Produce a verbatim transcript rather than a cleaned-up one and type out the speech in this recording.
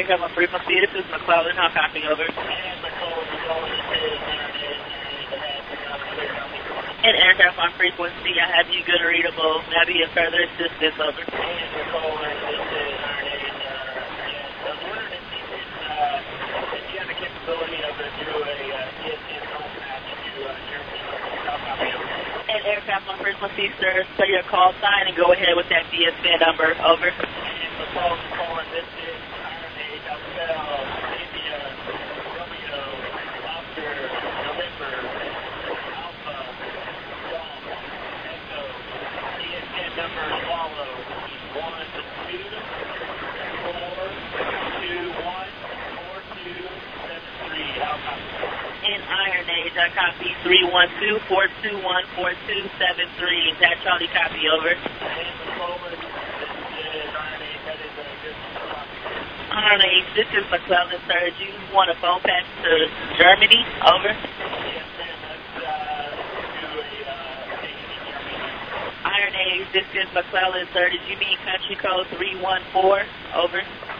aircraft on frequency. This is McClellan. How copy, over? And aircraft on frequency, I have you good and readable. May I be of further assistance, over? And aircraft on frequency, sir, say your call sign and go ahead with that D S N number, over. And the call is calling, this is Iron Age, Hotel, India, Romeo, Oscar, November, Alpha, Golf, Echo, D S N number, follow, one, two, four, two, one, four, two, seven, three, Alpha. In Iron Age, I copy three one two, four two one, four two seven three. Is that Charlie copy, over? Iron Age, this is McClellan, sir. Do you want a phone pass to Germany, over? Iron Age, this is McClellan, sir. Did you mean country code three one four, over?